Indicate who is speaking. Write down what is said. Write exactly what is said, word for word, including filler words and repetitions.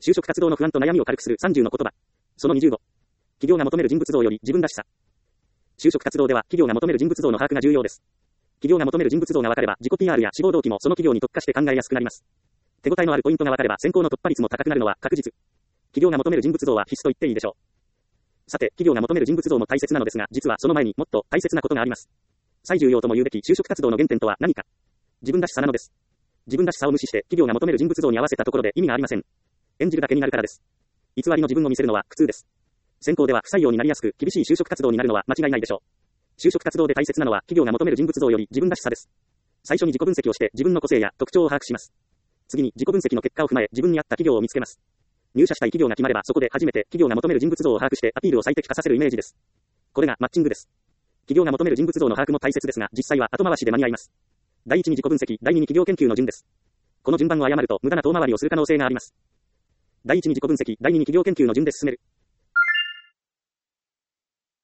Speaker 1: 就職活動の不安と悩みを軽くするさんじゅうの言葉。そのにじゅうご。企業が求める人物像より自分らしさ。就職活動では企業が求める人物像の把握が重要です。企業が求める人物像が分かれば自己 ピーアール や志望動機もその企業に特化して考えやすくなります。手応えのあるポイントが分かれば選考の突破率も高くなるのは確実。企業が求める人物像は必須と言っていいでしょう。さて、企業が求める人物像も大切なのですが、実はその前にもっと大切なことがあります。最重要とも言うべき就職活動の原点とは何か。自分らしさなのです。自分らしさを無視して企業が求める人物像に合わせたところで意味がありません。演じるだけになるからです。偽りの自分を見せるのは苦痛です。選考では不採用になりやすく厳しい就職活動になるのは間違いないでしょう。就職活動で大切なのは企業が求める人物像より自分らしさです。最初に自己分析をして自分の個性や特徴を把握します。次に自己分析の結果を踏まえ自分に合った企業を見つけます。入社したい企業が決まればそこで初めて企業が求める人物像を把握してアピールを最適化させるイメージです。これがマッチングです。企業が求める人物像の把握も大切ですが、実際は後回しで間に合います。第一に自己分析、第二に企業研究の順です。この順番を誤ると無駄な遠回りをする可能性があります。第一に自己分析、第二に企業研究の順で進める。